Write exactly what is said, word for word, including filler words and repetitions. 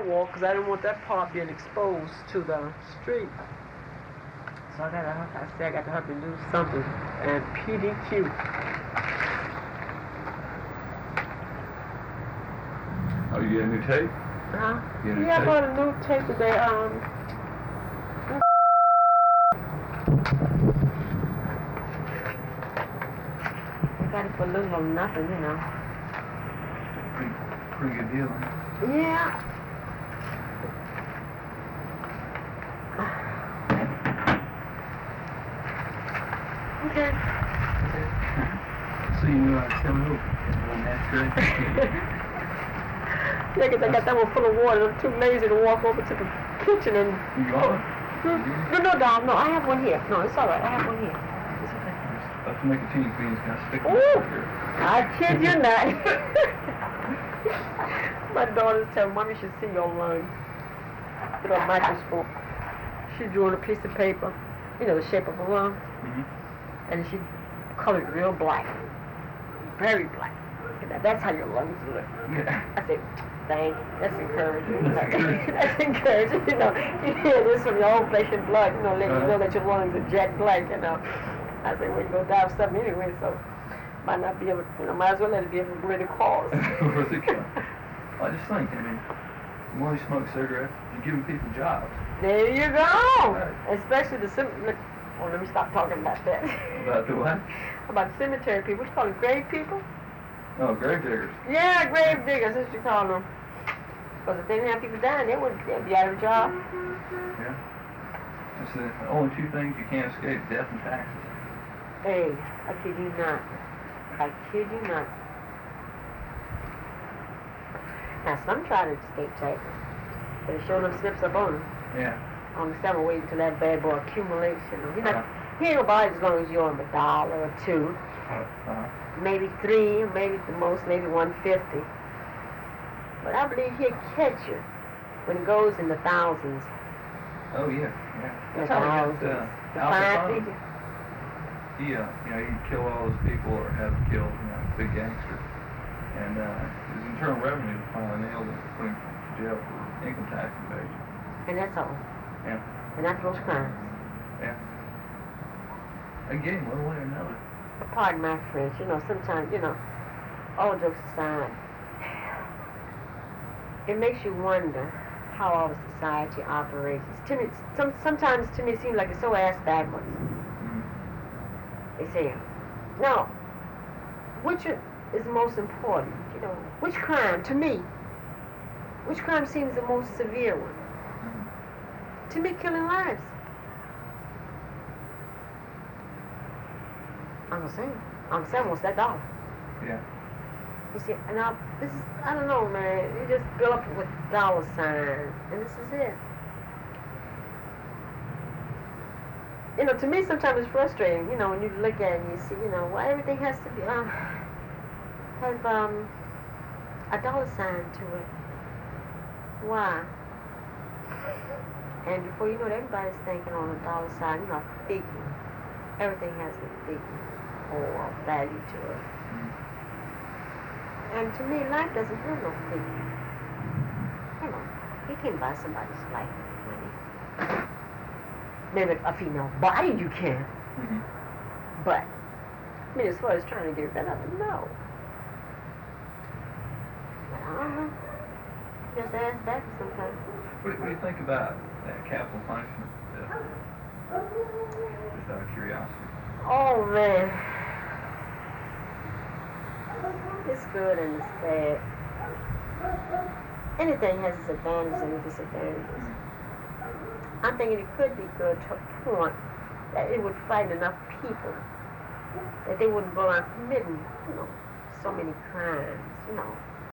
wall because I didn't want that part being exposed to the street. So I got to, I said I got to help him do something. And P D Q. Oh, you get a new tape? Huh? You get a new Yeah, I tape? bought a new tape today. Um, I got it for a little or nothing, you know. Pretty, pretty good deal, huh? Yeah. Okay. So you knew I was coming over. Well, that's good. Yeah, because I got that one full of water. I'm too lazy to walk over to the kitchen and... You are? No, no, no, no, I have one here. No, it's all right. I have one here. It's okay. About to make a teeny beans, kind of stick Ooh, here. I kid you not. My daughters tell me, Mommy should see your lung through a microscope. She drew on a piece of paper, you know, the shape of a lung, Mm-hmm. and she colored it real black, very black. And that's how your lungs look. Yeah. I said, thank you. That's encouraging. That's encouraging. You know, you hear this from your own flesh and blood, you know, letting you know that your lungs are jet black, you know. I said, well, you're going to die of something anyway, so might not be able to, you know, might as well let it be able to really cause. Where's it going? Well, I just think, I mean, you want to smoke cigarettes, you're giving people jobs. There you go. Right. Especially the cemetery. Oh, let me stop talking about that. About the what? About cemetery people. What you call them, grave people? Oh, grave diggers. Yeah, grave diggers. That's what you call them. Because if they didn't have people dying, they wouldn't they'd be out of a job. Yeah. It's the only two things you can't escape, death and taxes. Hey, I kid you not. I kid you not. Now, some try to escape taxes, but it sure them slips up on them. Yeah. On the seven, wait until that bad boy accumulates. You know, he not, Uh-huh. he ain't gonna buy it as long as you owe him a dollar or two, Uh-huh. maybe three, maybe at the most, maybe one fifty. But I believe he'll catch you when it goes in the thousands. Oh, yeah, yeah. The That's how we thousands. got uh, The Al five Capone. figure. He, uh, you know, he'd kill all those people or have them killed, you know, big gangster. And uh, his Internal Revenue finally nailed him, put him in jail for income tax evasion. And that's all. Yeah. And that's those crimes. Yeah. Again, one way or another. Pardon my French, you know, sometimes, you know, all jokes aside, it makes you wonder how our society operates. To me, some, sometimes to me it seems like it's so ass backwards. Mm-hmm. They say, now, which is most important? You know, which crime, to me, which crime seems the most severe one? Mm-hmm. To me, killing lives. I'm gonna say, I'm saying, what's that dollar? Yeah. You see, and I, this is, I don't know, man. You just fill up with dollar signs, and this is it. You know, to me, sometimes it's frustrating. You know, when you look at it and you see, you know, why everything has to be, uh, have um, a dollar sign to it. Why? And before you know it, everybody's thinking on a dollar sign, you know, a figure. Everything has a figure or a value to it. Mm-hmm. And to me, life doesn't have no figure. You know, you can't buy somebody's life with money. Maybe a female body you can. Mm-hmm. But, I mean, as far as trying to get that up, no. But I don't know. Just ask that sometimes. What, what do you think about uh, capital punishment? Uh, just out of curiosity. Oh, man. It's good and it's bad. Anything has its advantages and disadvantages. Mm-hmm. I'm thinking it could be good to a point that it would frighten enough people that they wouldn't go around committing, you know, so many crimes, you know.